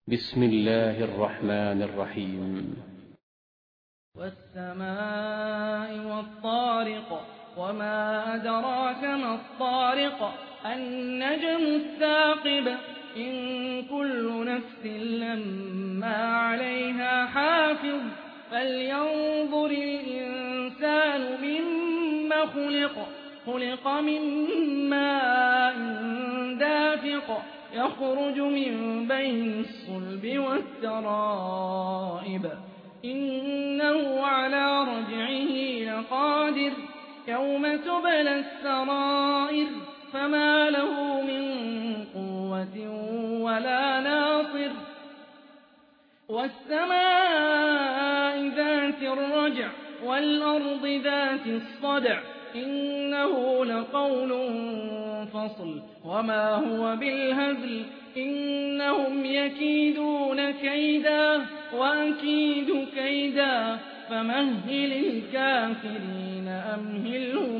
بسم الله الرحمن الرحيم. والسماء والطارق وما أدراك ما الطارق النجم الثاقب إن كل نفس لما عليها حافظ فلينظر الإنسان مما خلق من ماء دافق يخرج من بين الصلب والترائب إنه على رجعه لقادر يوم تبلى السرائر فما له من قوة ولا ناصر والسماء ذات الرجع والأرض ذات الصدع إنه لقول فصل وما هو بالهزل إنهم يكيدون كيدا وأكيد كيدا فمهل الكافرين أمهلهم